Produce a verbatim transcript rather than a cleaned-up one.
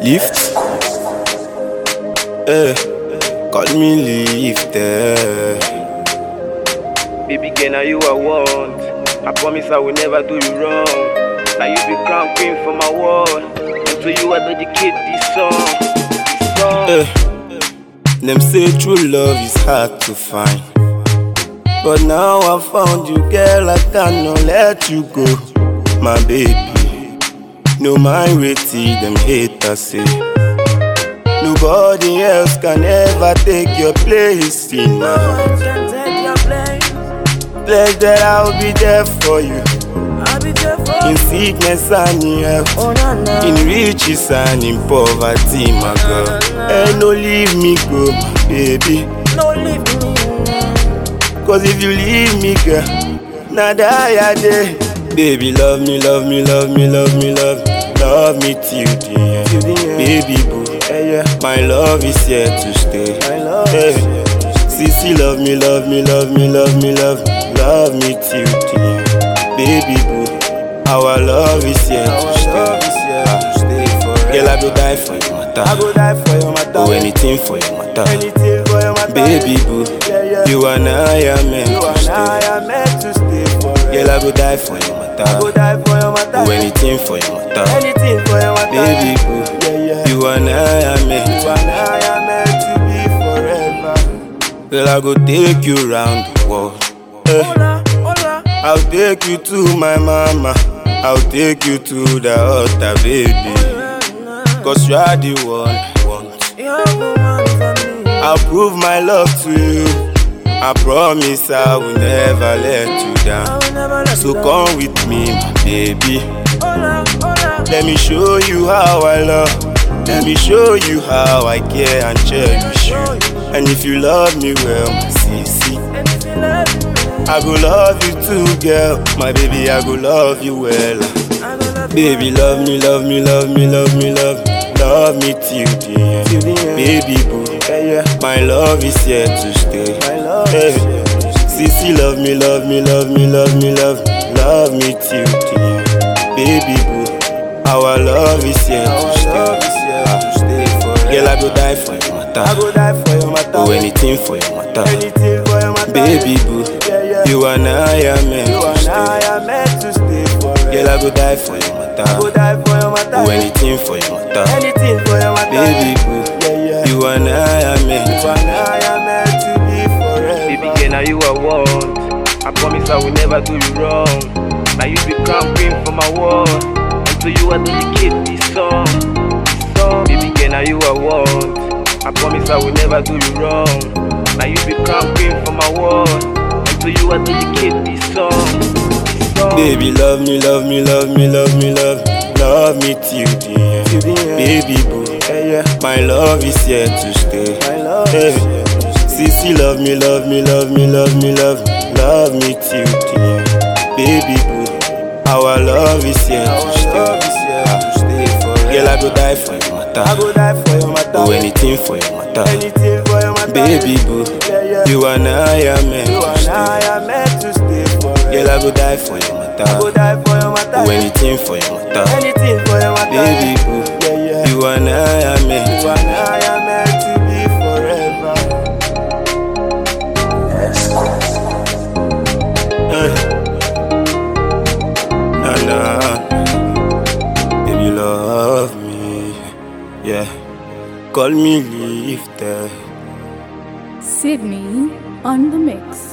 Lift, eh, call me lifter. Baby girl, now you I want. I promise I will never do you wrong. Now you be crown queen for my world. And to you I dedicate this song. This song. Eh, them say true love is hard to find, but now I found you, girl. I cannot let you go, my baby. No mind waiting, them haters say. Nobody else can ever take your place in my heart. Pledge that I'll be there for you, in sickness and in health, in riches and in poverty, my girl. And no leave me go, my baby. Cause if you leave me, girl, now die a day. Baby, love me, love me, love me, love me, love me. Love me till the end, baby boo. My love is here to stay. Hey. Sissy, love me, love me, love me, love me, love me. Love me till the end, baby boo. Our love is here to stay. Girl, I go die for you, matter. I go die for you, matter. Do anything for you, matter. Anything for you, matter. Baby boo, you and I are meant to stay. Girl, I go die for you, matter. I go die for you, matter. Do anything for you, matter. Anything for you, matter. Baby boo, you and I are meant to be forever. Girl, I go take you round the world. Eh. I'll take you to my mama. I'll take you to the altar, baby. Cause you are the one I want. I'll prove my love to you. I promise I will never let you down. So come with me, my baby. Let me show you how I love. Let me show you how I care and cherish you. And if you love me well, my sissy, I go love you too, girl. My baby, I go love you well. Baby, love me, love me, love me, love me, love me. Love me till the end, baby boo. My love is here to stay. Hey. Sissy, love me, love me, love me, love me, love me. Love me till the end, baby boo. Our love is here to stay. Girl, I go die for you, matter. I go die for you, matter. Do anything for you, matter. Anything for you, matter. Baby boo, you and I are meant to stay. Girl, I go die for you, matter. I go die for you, matter. Do anything for you, matter. Anything for you, matter. Baby boo, you and I are meant to be forever. Baby girl, now you I want. I promise I will never do you wrong. Now you be crown queen for my world. And to you I dedicate this song. This song. Baby girl, now you I want. I promise I will never do you wrong. Now you be crown queen for my world. And to you I dedicate this song. This song. Baby, love me, love me, love me, love me, love me. Love me till the end, baby boo. My love is here to stay. Hey. Sissy, love me, love me, love me, love me, love me. Love me till the end, baby boo. Our love is here to stay. Girl, I go die for you, matter. I go die for you, matter. Do anything for you, matter. Anything for you, matter. Baby boo, you and I are meant to stay. Girl, I go die for you, matter. I go die for you, matter. Do anything for you, matter. Anything for you, matter. Baby boo, you and I are meant to be forever. Uh. Nah, nah. Baby, love me, yeah. Call me lifter. Sydney on the mix.